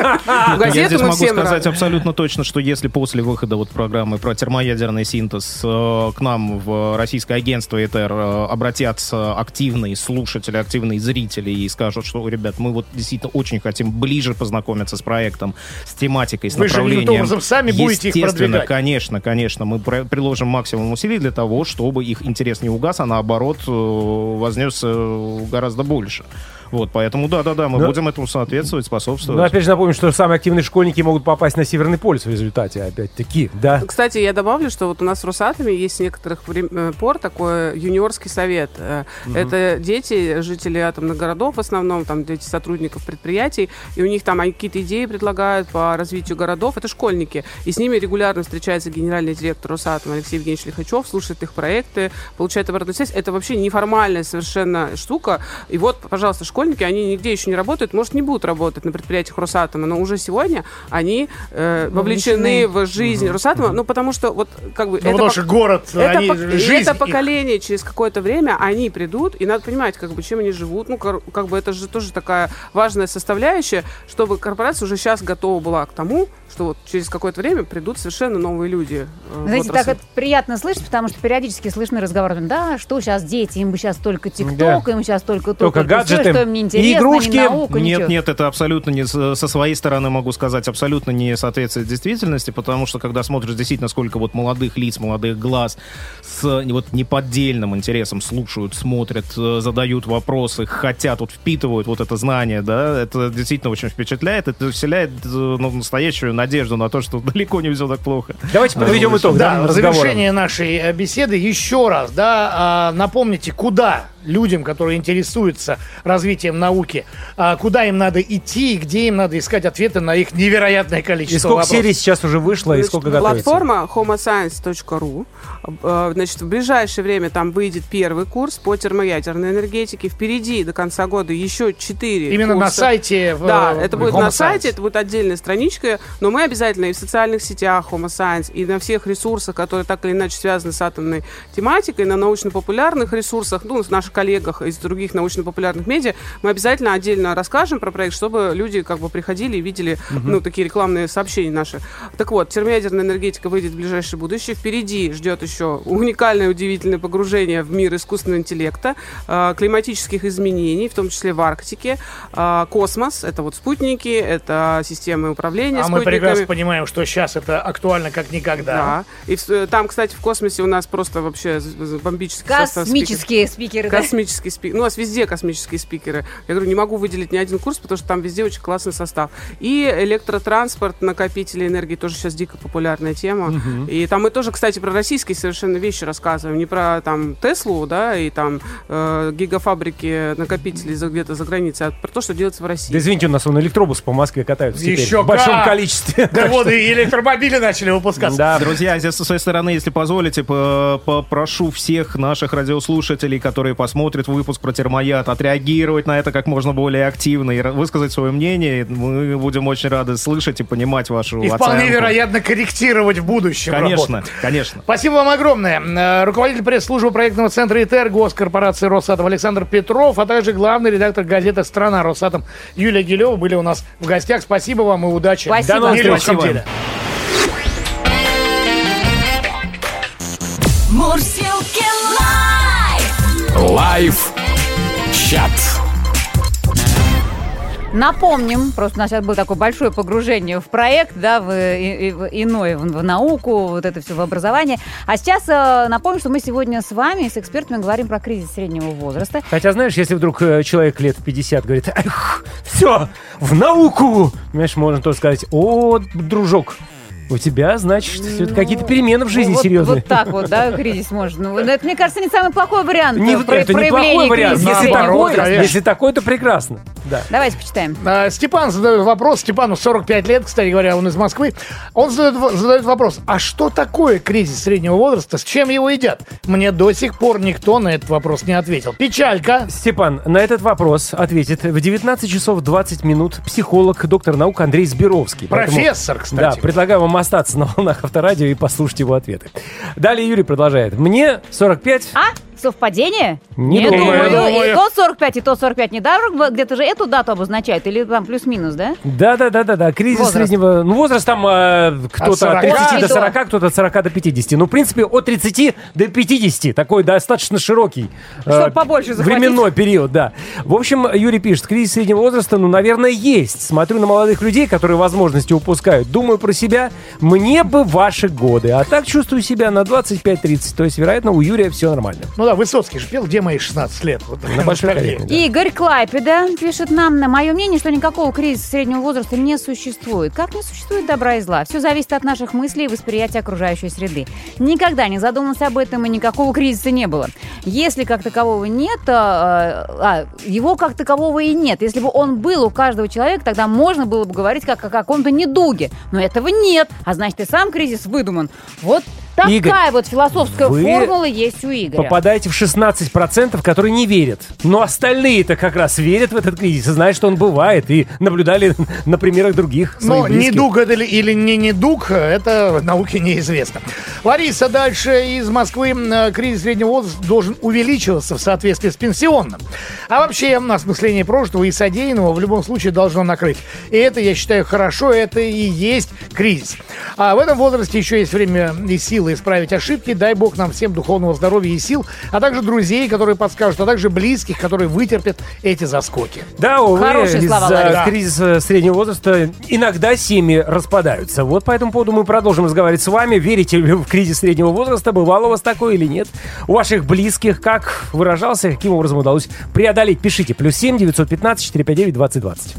В Я газету здесь мы могу всем сказать рады. абсолютно точно, что если после выхода вот программы про термоядерный синтез э, к нам в российское агентство ЭТР э, обратятся активные слушатели, активные зрители и скажут, что, ребят, мы вот действительно очень хотим ближе познакомиться с проектом, с тематикой, с Вы же направлением. каким-то образом сами будете их Естественно, продвигать. конечно, конечно, мы про- приложим максимум усилий для того, чтобы их интерес не угас, а наоборот э, вознесся гораздо больше. Вот, поэтому да-да-да, мы Но- будем этому соответствовать, способствовать. Ну, опять же, напомню, что самые активные школьники могут попасть на Северный полюс в результате, опять-таки, да. Кстати, я добавлю, что вот у нас в Росатоме есть с некоторых врем- э, пор такой юниорский совет. Э, Это дети, жители атомных городов в основном, там дети сотрудников предприятий, и у них там они какие-то идеи предлагают по развитию городов. Это школьники. И с ними регулярно встречается генеральный директор Росатома Алексей Евгеньевич Лихачев, слушает их проекты, получает обратную связь. Это вообще неформальная совершенно штука. И вот, пожалуйста, школьники, они нигде еще не работают, может, не будут работать на предприятиях Росатома, но уже сегодня они э, вовлечены в жизнь Росатома, ну, потому что вот как бы... Ну, потому пок- что город, это, они, пок- и жизнь это их. поколение через какое-то время, они придут, и надо понимать, как бы, чем они живут. Ну, кор- как бы это же тоже такая важная составляющая, чтобы корпорация уже сейчас готова была к тому, что вот через какое-то время придут совершенно новые люди. э, в Знаете, отрасль. так это приятно слышать, потому что периодически слышны разговоры, да, что сейчас дети, им бы сейчас только ТикТок, Да. им сейчас только то, Только только всё, гаджеты, что им не интересно, игрушки. ни наука, Нет, ничего. нет, это абсолютно не с- со своей стороны могу сказать, абсолютно не соответствует действительности, потому что когда смотришь действительно, сколько вот молодых лиц, молодых глаз с э, вот неподдельным интересом слушают, смотрят, э, задают вопросы, хотят, вот впитывают вот это знание, да, это действительно очень впечатляет, это вселяет э, ну, настоящую надежду на то, что далеко не все так плохо. Давайте подведем итог, да, Да, в разговора. завершение нашей э, беседы еще раз, да, а, напомните, куда людям, которые интересуются развитием науки, а, куда им надо идти, и где им надо искать ответы на их невероятное И количество сколько вопросов. серий сейчас уже вышло, и Значит, сколько готовится? Платформа homoscience точка ру. Э, Значит, в ближайшее время там выйдет первый курс по термоядерной энергетике. Впереди до конца года еще четыре Именно на курса. сайте. в, Да, э, это будет Home на Science. сайте, это будет отдельная страничка, но мы обязательно и в социальных сетях Homo Science, и на всех ресурсах, которые так или иначе связаны с атомной тематикой, на научно-популярных ресурсах, ну, в наших коллегах из других научно-популярных медиа, мы обязательно отдельно расскажем про проект, чтобы люди как бы приходили и видели, ну, такие рекламные сообщения наши. Так вот, термоядерная энергетика выйдет в ближайшее будущее. Впереди ждет еще уникальное, удивительное погружение в мир искусственного интеллекта, э, климатических изменений, в том числе в Арктике, э, космос, это вот спутники, это системы управления А мы спутниками. прекрасно понимаем, что сейчас это актуально как никогда. Да. И в- э, там, кстати, в космосе у нас просто вообще з- з- бомбический состав спикеров. Космические спикеры, да? Космические спикеры. Ну, у нас везде космические спикеры. Я говорю, не могу выделить ни один курс, потому что там везде очень классный состав. И электротранспорт, накопители энергии, тоже сейчас дико популярная тема. И там мы тоже, кстати, про российские совершенно вещи рассказываем. Не про там Теслу, да, и там э, гигафабрики накопителей за, где-то за границей, а про то, что делается в России. Да извините, у нас вон электробус по Москве катаются теперь Еще в большом как! количестве. Да вот и электромобили начали выпускаться. Да. Друзья, здесь со своей стороны, если позволите, по- попрошу всех наших радиослушателей, которые посмотрят выпуск про термояд, отреагировать на это как можно более активно и ра- высказать свое мнение. Мы будем очень рады слышать и понимать вашу И оценку. вполне вероятно корректировать в будущем Конечно, работу. конечно. Спасибо вам огромное. Э, Руководитель пресс-службы проектного центра ИТЕР госкорпорации Росатом Александр Петров, а также главный редактор газеты «Страна» Росатом Юлия Гилева были у нас в гостях. Спасибо вам и удачи Спасибо. в нелегком Спасибо. деле. Лайв-чат. Напомним, просто у нас сейчас было такое большое погружение в проект, да, в, и, и, в иной, в, в науку, вот это все в образование. А сейчас э, напомню, что мы сегодня с вами, с экспертами, говорим про кризис среднего возраста. Хотя, знаешь, если вдруг э, человек лет в пятьдесят говорит, эх, все, в науку, знаешь, можно тоже сказать, о, дружок, у тебя, значит, Ну, какие-то перемены в жизни вот, серьезные. Вот так вот, да, кризис может. Ну, это, мне кажется, не самый плохой вариант. Не, э, про- это не проявления плохой вариант. кризиса Если среднего такой, возраста. если такой, то прекрасно. Да. Давайте почитаем. А, Степан задает вопрос. Степану сорок пять лет, кстати говоря, он из Москвы. Он задает, в- задает вопрос. А что такое кризис среднего возраста? С чем его едят? Мне до сих пор никто на этот вопрос не ответил. Печалька. Степан, на этот вопрос ответит в девятнадцать часов двадцать минут психолог, доктор наук Андрей Сберовский. Поэтому, Профессор, кстати. да, предлагаю вам остаться на волнах Авторадио и послушать его ответы. Далее Юрий продолжает. Мне сорок пять. А? Совпадение? Не Я думаю. думаю, и тот сорок пять, и тот сорок пять недаром где-то же эту дату обозначают, или там плюс-минус, да? Да, да, да, да, да. Кризис Возраст. среднего. Ну, возраст там э, кто-то от сорока. тридцати до От сорока, кто-то от сорока до пятидесяти. Ну, в принципе, от тридцати до пятидесяти. Такой достаточно широкий э, Чтоб побольше захватить. временной период, да. В общем, Юрий пишет, кризис среднего возраста, ну, наверное, есть. Смотрю на молодых людей, которые возможности упускают. Думаю про себя, мне бы ваши годы. А так чувствую себя на двадцать пять тридцать. То есть, вероятно, у Юрия все нормально. Ну да, Высоцкий же пел, где мои шестнадцать лет. Вот На большой ностальгия. коллеге. Да. Игорь Клайпеда пишет нам, на мое мнение, что никакого кризиса среднего возраста не существует. Как не существует добра и зла? Все зависит от наших мыслей и восприятия окружающей среды. Никогда не задумался об этом, и никакого кризиса не было. Если как такового нет, а, а, его как такового и нет. Если бы он был у каждого человека, тогда можно было бы говорить как о каком-то недуге. Но этого нет. А значит, и сам кризис выдуман. Вот такая Игорь, вот философская вы формула есть у Игоря. Попадаете в шестнадцать процентов, которые не верят. Но остальные-то как раз верят в этот кризис и знают, что он бывает. И наблюдали на примерах других своих Но близких. недуг это ли- или не недуг, это в науке неизвестно. Лариса дальше из Москвы. Э, Кризис среднего возраста должен увеличиваться в соответствии с пенсионным. А вообще, осмысление прошлого и содеянного в любом случае должно накрыть. И это, я считаю, хорошо, это и есть кризис. А в этом возрасте еще есть время и силы исправить ошибки. Дай бог нам всем духовного здоровья и сил, а также друзей, которые подскажут, а также близких, которые вытерпят эти заскоки. Да, увы, Хорошие слова, из-за Лариса. кризиса среднего возраста иногда семьи распадаются. Вот по этому поводу мы продолжим разговаривать с вами. Верите ли вы в кризис среднего возраста? Бывало у вас такое или нет? У ваших близких как выражался, каким образом удалось преодолеть? Пишите. Плюс семь девятьсот пятнадцать четыреста пятьдесят девять двадцать двадцать.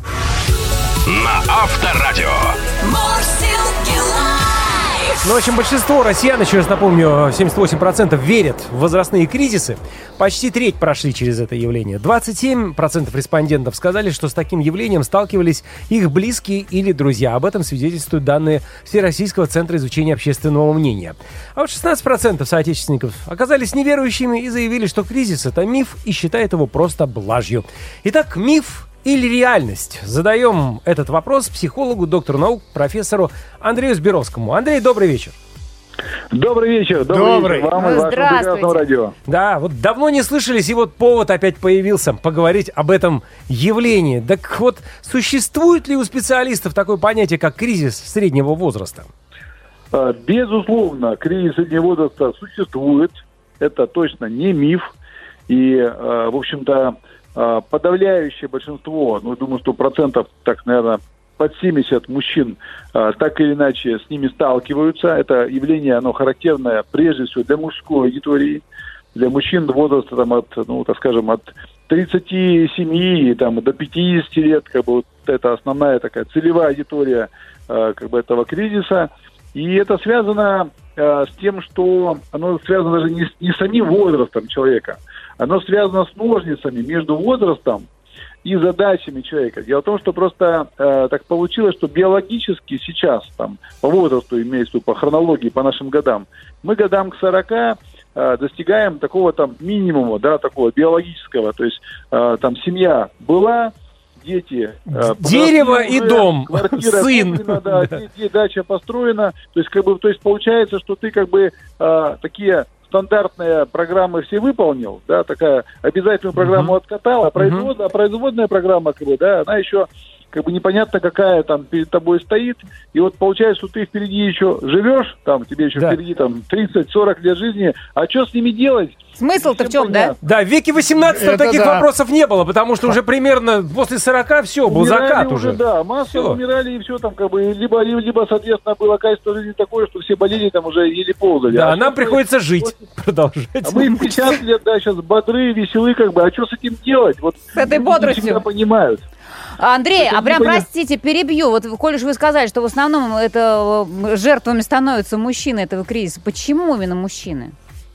На Авторадио. Мурзилки лайф. Ну, в общем, большинство россиян, еще раз напомню, семьдесят восемь процентов верят в возрастные кризисы. Почти треть прошли через это явление. двадцать семь процентов респондентов сказали, что с таким явлением сталкивались их близкие или друзья. Об этом свидетельствуют данные Всероссийского центра изучения общественного мнения. А вот шестнадцать процентов соотечественников оказались неверующими и заявили, что кризис — это миф, и считают его просто блажью. Итак, миф или реальность? Задаем этот вопрос психологу, доктору наук, профессору Андрею Сберовскому. Андрей, добрый вечер. Добрый вечер. Добрый, Добрый. вечер вам и вашему Здравствуйте. прекрасному радио. Да, вот давно не слышались, и вот повод опять появился поговорить об этом явлении. Так вот, существует ли у специалистов такое понятие, как кризис среднего возраста? А, Безусловно, кризис среднего возраста существует. Это точно не миф. И, а, в общем-то, а, подавляющее большинство, ну, думаю, сто процентов, так, наверное, под семьдесят мужчин а, так или иначе с ними сталкиваются. Это явление, оно характерное прежде всего для мужской аудитории, для мужчин возраста там, от, ну, так скажем, от тридцати семи там, до пятидесяти лет. Как бы, вот это основная такая целевая аудитория а, как бы, этого кризиса. И это связано а, с тем, что оно связано даже не с, не с самим возрастом человека, оно связано с ножницами между возрастом и задачами человека. Дело в том, что просто э, так получилось, что биологически сейчас, там, по возрасту, имеется в виду, по хронологии, по нашим годам, мы годам к сорока э, достигаем такого там минимума, да, такого биологического. То есть э, там семья была, дети... Э, Дерево подросли и уже, дом, квартира сын. куплена, да, де- де- дача построена. То есть, как бы, то есть получается, что ты как бы э, такие... стандартные программы все выполнил, да, такая обязательную программу Uh-huh. откатал, а, производ, а производная программа, как бы, да, она еще как бы непонятно, какая там перед тобой стоит. И вот получается, что ты впереди еще живешь, там тебе еще Да. впереди там тридцать-сорок лет жизни, а что с ними делать? Смысл-то в Всем чем, да? понятно. Да, в веке восемнадцатом Это таких да. вопросов не было, потому что уже примерно после сорока все, был Умирали закат уже. Да, массово Всё. умирали, и все там, как бы, либо, либо, соответственно, было качество жизни такое, что все болели, там уже еле ползали. Да, А нам щас приходится жить, мы- продолжать. А мы в пятьдесят лет, да, сейчас бодры, веселы, как бы, а что с этим делать? Вот С этой люди бодростью. всегда понимают. Андрей, Это а прям, не понятно. простите, перебью. Вот, коль уж вы сказали, что в основном это э, жертвами становятся мужчины этого кризиса. Почему именно мужчины?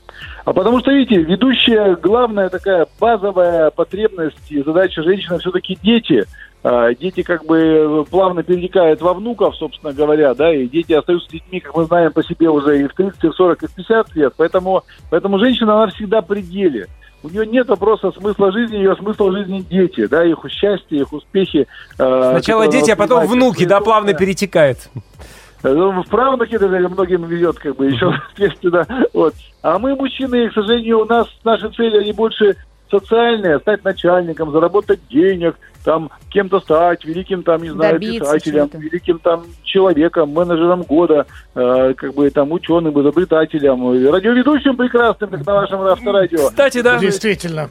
А потому что, видите, ведущая, главная такая базовая потребность и задача женщины все-таки дети. А, Дети как бы плавно перетекают во внуков, собственно говоря, да, и дети остаются детьми, как мы знаем по себе, уже и в тридцать, и в сорок, и в пятьдесят лет. Поэтому, поэтому женщина, она всегда при деле. У нее нет вопроса смысла жизни, ее смысл жизни дети, да, их счастье, их успехи. а, Сначала которые дети, а потом воспринимают внуки, как да, плавно свои перетекает. Ну, в правнуке даже многим ведет, как бы, еще, соответственно, вот. А мы, мужчины, к сожалению, у нас наши цели, они больше социальные, стать начальником, заработать денег, там, кем-то стать, великим, там, не знаю, Добиться писателем, чего-то. великим, там, человеком, менеджером года, э, как бы, там, ученым, изобретателем, радиоведущим прекрасным, как на вашем авторадио. Кстати, да. Действительно.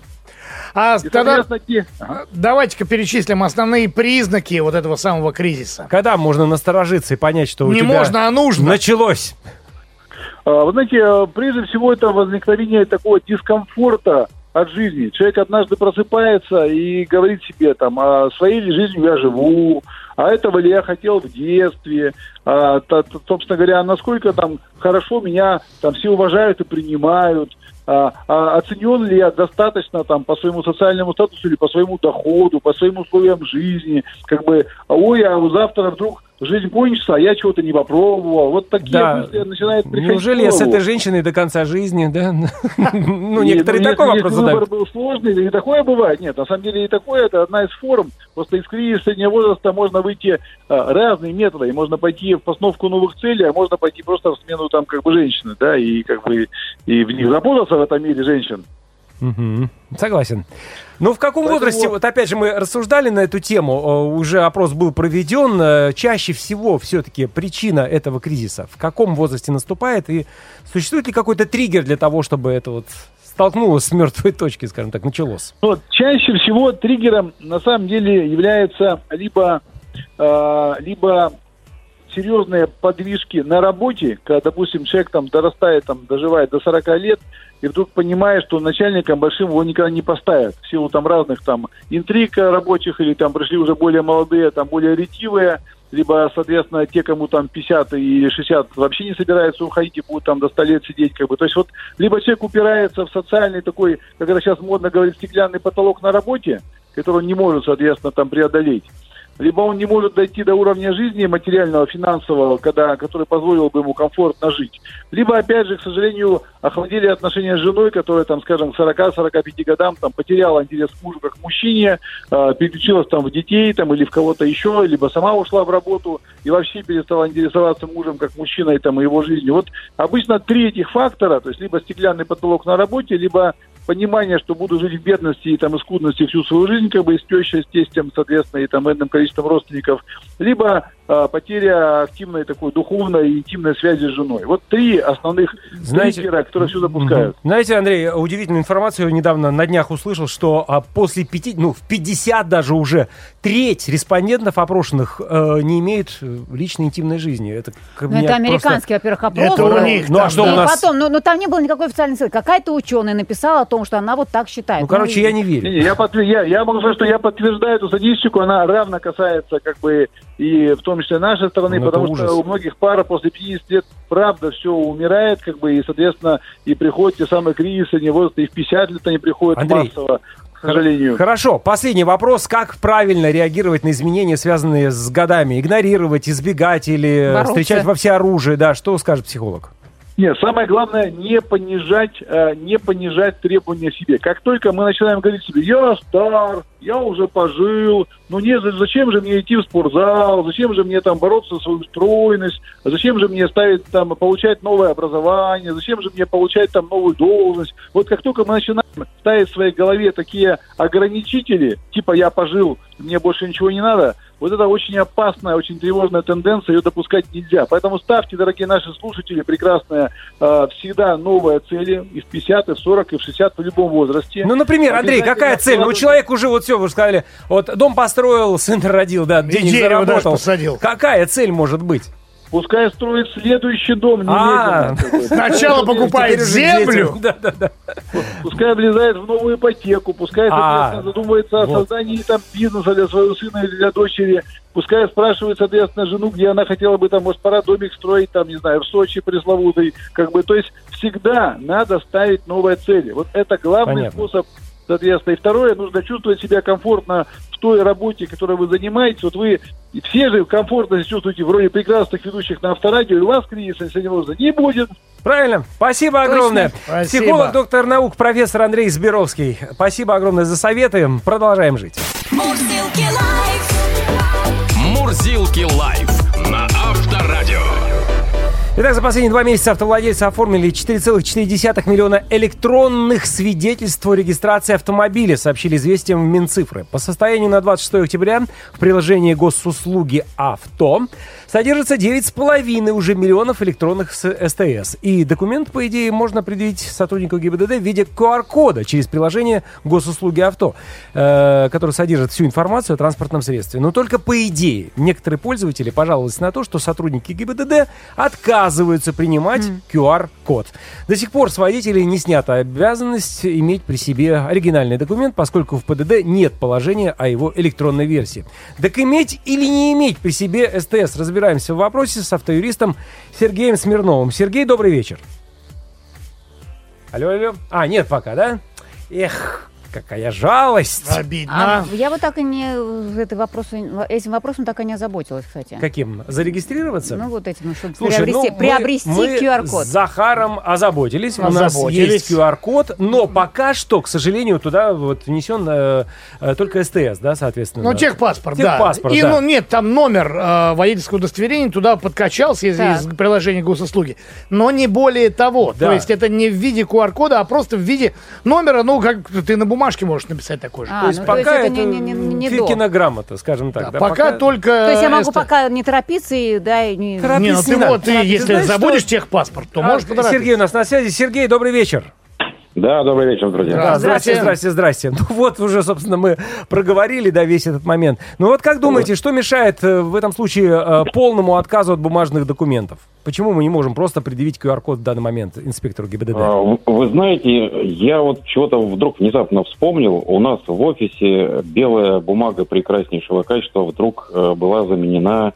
А И, тогда соответственно, те- Ага. давайте-ка перечислим основные признаки вот этого самого кризиса. Когда можно насторожиться и понять, что у Не тебя можно, а нужно. началось? А, Вы знаете, э, прежде всего это возникновение такого дискомфорта от жизни. Человек однажды просыпается и говорит себе там, а своей ли жизнью я живу, а этого ли я хотел в детстве, а, та- та- собственно говоря, насколько там хорошо меня там все уважают и принимают, а, а оценен ли я достаточно там по своему социальному статусу или по своему доходу, по своим условиям жизни, как бы, а, ой, а завтра вдруг жизнь кончится, а я чего-то не попробовал. Вот такие Да. мысли начинают приходить Неужели в я с голову. этой женщиной до конца жизни, да? Ну, И, некоторые ну, такой если- вопрос если выбор задают. был сложный, и такое бывает. Нет, на самом деле и такое, это одна из форм. Просто из кризиса среднего возраста можно выйти а, разные методы. И можно пойти в постановку новых целей, а можно пойти просто в смену там как бы женщины, да, и как бы и в них запутаться в этом мире женщин. Мгм. Согласен. Ну, в каком Поэтому- возрасте, вот опять же, мы рассуждали на эту тему, э, уже опрос был проведен, э, чаще всего все-таки причина этого кризиса в каком возрасте наступает, и существует ли какой-то триггер для того, чтобы это вот столкнулось с мертвой точки, скажем так, началось? Ну, чаще всего триггером на самом деле является либо, э, либо серьезные подвижки на работе, когда, допустим, человек там дорастает, там, доживает до сорока лет, и вдруг понимает, что начальником большим его никогда не поставят, в силу там разных там интриг рабочих, или там пришли уже более молодые, там более ретивые, либо, соответственно, те, кому там пятьдесят или шестьдесят, вообще не собираются уходить и будут там до ста лет сидеть, как бы. То есть вот либо человек упирается в социальный такой, как это сейчас модно говорить, стеклянный потолок на работе, который он не может, соответственно, там преодолеть, либо он не может дойти до уровня жизни материального, финансового, когда, который позволил бы ему комфортно жить. Либо, опять же, к сожалению, охладили отношения с женой, которая, там, скажем, к сорока-сорока пяти годам там, потеряла интерес к мужу как к мужчине, э, переключилась там в детей там, или в кого-то еще, либо сама ушла в работу и вообще перестала интересоваться мужем как мужчиной там, и его жизнью. Вот обычно три этих фактора, то есть либо стеклянный потолок на работе, либо понимание, что буду жить в бедности и там и скудности всю свою жизнь, как бы и с тещей, с тестем, соответственно, и там энным количеством родственников, либо а, потеря активной такой духовной и интимной связи с женой. Вот три основных Знаете- триггера, которые все запускают. Мгм. Знаете, Андрей, удивительную информацию недавно на днях услышал, что а, после пяти, ну, в пятьдесят даже уже треть респондентов опрошенных э, не имеют э, личной интимной жизни. Это, как Ну, меня это просто- американский, во-первых, опрос. Это у был. них Ну, а там, что да. у И нас? потом, ну, ну там не было никакой официальной ссылки. Какая-то ученая написала о том, что она вот так считает. Ну, короче, я не верю. Не, не, я, подтвер- я, я могу сказать, что я подтверждаю эту статистику, она равно касается как бы и в том числе нашей стороны, Ну, это потому ужас. что у многих пар после пятидесяти лет правда все умирает, как бы, и, соответственно, и приходят те самые кризисы, не возраста, и в пятьдесят лет они приходят Андрей, массово, к сожалению. Хорошо, последний вопрос. Как правильно реагировать на изменения, связанные с годами? Игнорировать, избегать или Бороться. встречать во всеоружие? Да, что скажет психолог? Нет, самое главное не понижать, э, не понижать требования себе. Как только мы начинаем говорить себе, я стар, я уже пожил, ну не, зачем же мне идти в спортзал, зачем же мне там бороться за свою стройность, зачем же мне ставить там, получать новое образование, зачем же мне получать там новую должность. Вот как только мы начинаем ставить в своей голове такие ограничители, типа я пожил мне больше ничего не надо, вот это очень опасная, очень тревожная тенденция, ее допускать нельзя. Поэтому ставьте, дорогие наши слушатели, прекрасные, э, всегда новые цели и в пятьдесят, и в сорок, и в шестьдесят, в любом возрасте. Ну, например, Андрей, какая цель? Ну, человек уже, вот все, вы же сказали, вот дом построил, сын родил, да, денег дерево даже заработал. посадил. Какая цель может быть? Пускай строит следующий дом А, немедленно. Сначала покупает Теперь уже землю. детям. Да, да, да. Пускай влезает в новую ипотеку, пускай, А, соответственно, задумывается о вот. создании там бизнеса для своего сына или для дочери. Пускай спрашивает, соответственно, жену, где она хотела бы, там, может, пора домик строить, там, не знаю, в Сочи пресловутый. Как бы, то есть всегда надо ставить новые цели. Вот это главный Понятно. способ, соответственно. И второе, нужно чувствовать себя комфортно в той работе, которой вы занимаетесь. Вот вы все же комфортно себя чувствуете в роли прекрасных ведущих на авторадио, и у вас кризиса сегодня не будет. Правильно. Спасибо огромное. Спасибо. Психолог, доктор наук, профессор Андрей Сберовский. Спасибо огромное за советы. Продолжаем жить. Мурзилки лайф. Мурзилки лайф на Авторадио. Итак, за последние два месяца автовладельцы оформили четыре целых четыре десятых миллиона электронных свидетельств о регистрации автомобиля, сообщили «Известиям» в Минцифры. По состоянию на двадцать шестое октября в приложении госуслуги «Авто» содержится девять с половиной уже миллионов электронных эс тэ эс. И документ, по идее, можно предъявить сотруднику ГИБДД в виде ку ар-кода через приложение госуслуги «Авто», э, которое содержит всю информацию о транспортном средстве. Но только по идее. Некоторые пользователи пожаловались на то, что сотрудники ГИБДД отказываются принимать mm. ку ар-код. До сих пор с водителей не снята обязанность иметь при себе оригинальный документ, поскольку в пэ дэ дэ нет положения о его электронной версии. Так иметь или не иметь при себе эс тэ эс? Разбираемся в вопросе с автоюристом Сергеем Смирновым. Сергей, добрый вечер. Алло, алло. А, нет пока, да? Эх, какая жалость. Обидно. А я вот так и не этой вопросом, этим вопросом так и не озаботилась, кстати. Каким? Зарегистрироваться? Ну вот этим, чтобы Слушай, приобрести, ну, приобрести мы, мы ку ар-код. с Захаром озаботились. У нас Озаботились. есть ку ар-код, но пока что, к сожалению, туда вот внесен э, э, только эс тэ эс, да, соответственно. Ну, техпаспорт, да. Техпаспорт, И, да. ну, нет, там номер э, водительского удостоверения туда подкачался из, Так. из приложения госуслуги. Но не более того. Да. То есть это не в виде ку ар-кода, а просто в виде номера, ну, как ты на бумажке можешь написать такой же. А, То есть ну, пока то есть это это не, не, не, не до. Филькина грамота, скажем так. Да, да, пока, только... То есть я могу эс тэ. пока не торопиться и, да, и не... Торопиться Не, ну не ты надо. вот, ты, Торопиться. если Знаешь, забудешь что- техпаспорт, то А, можешь поторопиться. Сергей у нас на связи. Сергей, добрый вечер. Да, добрый вечер, друзья. Да, Здравствуйте. здрасте, здрасте, здрасте. Ну вот уже, собственно, мы проговорили, да, весь этот момент. Ну вот как думаете, что мешает э, в этом случае э, полному отказу от бумажных документов? Почему мы не можем просто предъявить ку ар-код в данный момент инспектору ГИБДД? А, Вы знаете, я вот чего-то вдруг внезапно вспомнил. У нас в офисе белая бумага прекраснейшего качества вдруг э, была заменена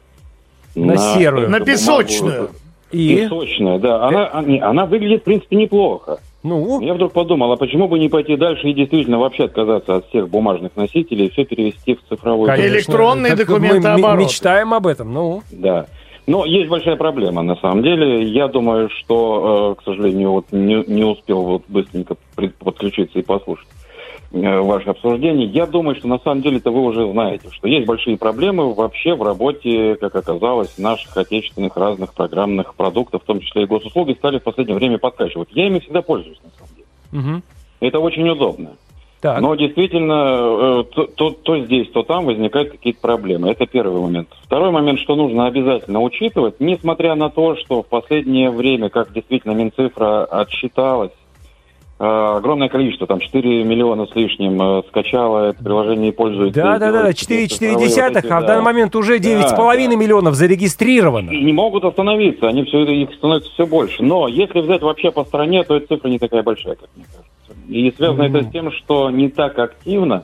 На серую. На бумагу песочную. И? Песочная, да. Она, они- она выглядит, в принципе, неплохо. Ну, Я вдруг подумал, а почему бы не пойти дальше и действительно вообще отказаться от всех бумажных носителей и все перевести в цифровой? Конечно. Электронный Так документооборот. Мы м- мечтаем об этом, ну. Да. Но есть большая проблема, на самом деле. Я думаю, что, э, к сожалению, вот не, не успел вот быстренько при- подключиться и послушать э, ваше обсуждение. Я думаю, что на самом деле-то вы уже знаете, что есть большие проблемы вообще в работе, как оказалось, наших отечественных разных программных продуктов, в том числе и госуслуги, стали в последнее время подкачивать. Я ими всегда пользуюсь, на самом деле. Мгм. Это очень удобно. Так. Но действительно, э, то, то, то здесь, то там возникают какие-то проблемы. Это первый момент. Второй момент, что нужно обязательно учитывать, несмотря на то, что в последнее время, как действительно Минцифра отсчиталась, э, огромное количество, там четыре миллиона с лишним э, скачало это приложение и пользуется. Да, и да, да, делает четыре целых четыре цифровые вот десятых, эти, а в да. данный момент уже девять с половиной Да, да. миллионов зарегистрировано. И не могут остановиться, они все, их становится все больше. Но если взять вообще по стране, то эта цифра не такая большая, как мне кажется. И связано Mm. это с тем, что не так активно,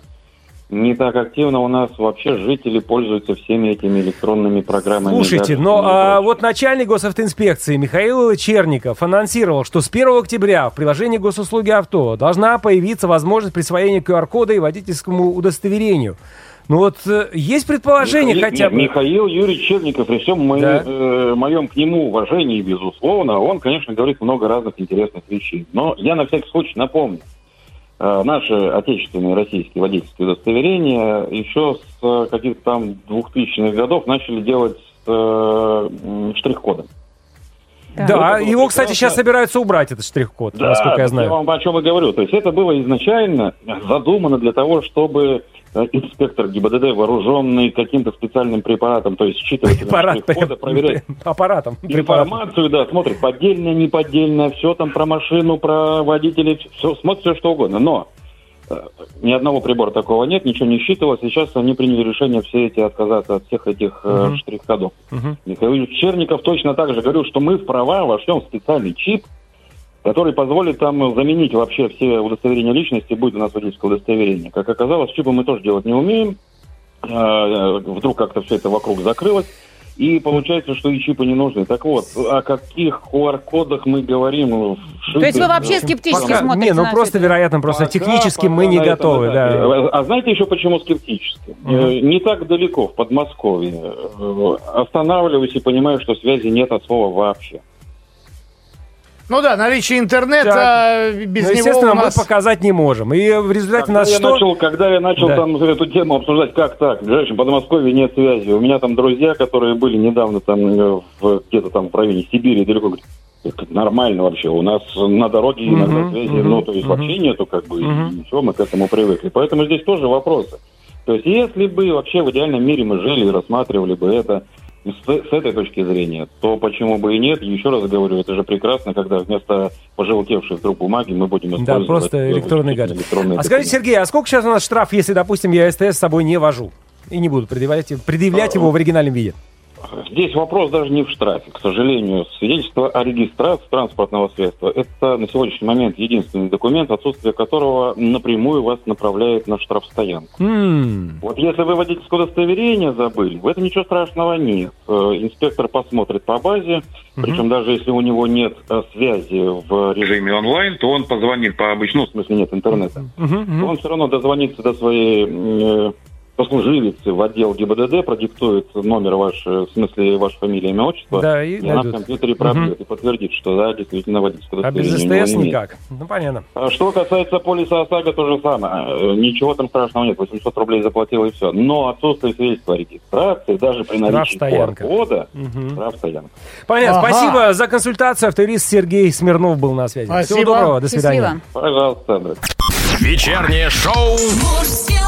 не так активно у нас вообще жители пользуются всеми этими электронными программами. Слушайте, гаджетами но и а, прочим. вот начальник госавтоинспекции Михаил Черников анонсировал, что с первого октября в приложении госуслуги авто должна появиться возможность присвоения ку ар-кода и водительскому удостоверению. Ну вот э, есть предположение Михаил, хотя бы... Михаил Юрьевич Черников, при всем моем, Да. э, моем к нему уважении, безусловно, он, конечно, говорит много разных интересных вещей. Но я на всякий случай напомню, э, наши отечественные российские водительские удостоверения еще с э, каких-то там двухтысячных годов начали делать с э, м, штрих-кодом. Да. Да, Это было его, кстати, прекрасно. сейчас собираются убрать, этот штрих-код, Да, насколько я знаю. вам о чем и говорю. То есть это было изначально задумано для того, чтобы э, инспектор ГИБДД, вооруженный каким-то специальным препаратом, то есть считывателем Аппарат, штрих-кода, проверяет аппаратом. препаратом. информацию, да, смотрит поддельное, неподдельное, все там про машину, про водителей, все, смотрит все что угодно. Но э, ни одного прибора такого нет, ничего не считывалось. Сейчас они приняли решение все эти отказаться от всех этих э, Мгм. штрих-кодов. Мгм. Михаил Черников точно так же говорил, что мы вправо вошлем специальный чип, который позволит там заменить вообще все удостоверения личности, будет у нас водительское удостоверение. Как оказалось, чипы мы тоже делать не умеем. Э, Вдруг как-то все это вокруг закрылось. И получается, что и чипы не нужны. Так вот, о каких ку ар-кодах мы говорим? То есть вы вообще скептически Пока- смотрите Не, ну на просто, всё это? вероятно, просто Пока- технически пока мы не на этом готовы. этапе. Да. А знаете еще почему скептически? Э, Не так далеко, в Подмосковье, э, останавливаюсь и понимаю, что связи нет от слова вообще. Ну да, наличие интернета, Так. без Ну, него естественно, у нас... мы показать не можем. И в результате Когда нас я, что? начал, когда я начал Да. там эту тему обсуждать, как так, в ближайшем Подмосковье нет связи. У меня там друзья, которые были недавно там э, в, где-то там в районе Сибири, далеко, говорят, это нормально вообще. У нас на дороге иногда Мгм, связи, мгм, ну, то есть мгм. вообще нету, как бы, Мгм. и все, мы к этому привыкли. Поэтому здесь тоже вопросы. То есть если бы вообще в идеальном мире мы жили и рассматривали бы это с, с этой точки зрения, то почему бы и нет? Еще раз говорю, это же прекрасно, когда вместо пожелтевшей вдруг бумаги мы будем Да, использовать... просто э, электронный гаджет. электронные А скажите, документы. Сергей, а сколько сейчас у нас штраф, если, допустим, я СТС с собой не вожу? И не буду предъявлять, предъявлять А, его в оригинальном виде? Здесь вопрос даже не в штрафе. К сожалению, свидетельство о регистрации транспортного средства – это на сегодняшний момент единственный документ, отсутствие которого напрямую вас направляет на штрафстоянку. М. Вот если вы водительское удостоверение забыли, в этом ничего страшного нет. Э, Инспектор посмотрит по базе, причем даже если у него нет э, связи в режиме онлайн, то он позвонит по обычному, в смысле нет интернета. Мгм, мгм. Он все равно дозвонится до своей э, послуживицы в отдел ГИБДД, продиктует номер ваш, в смысле ваша фамилия, имя, отчество, Да, и и она в найдут. компьютере пробьет и подтвердит, что да, действительно водительское А без удостоверение у него СТС имеет. никак. Ну, понятно. А что касается полиса ОСАГО, то же самое. Э, Ничего там страшного нет, восемьсот рублей заплатил и все. Но отсутствие свидетельства о регистрации, даже при наличии ку Штрафстоянка. ар-кода, Мгм. штрафстоянка. Понятно. Ага. Спасибо за консультацию. Автоюрист Сергей Смирнов был на связи. Спасибо. Всего доброго. До свидания. Счастливо. Пожалуйста, Андрей. Вечернее шоу Мужские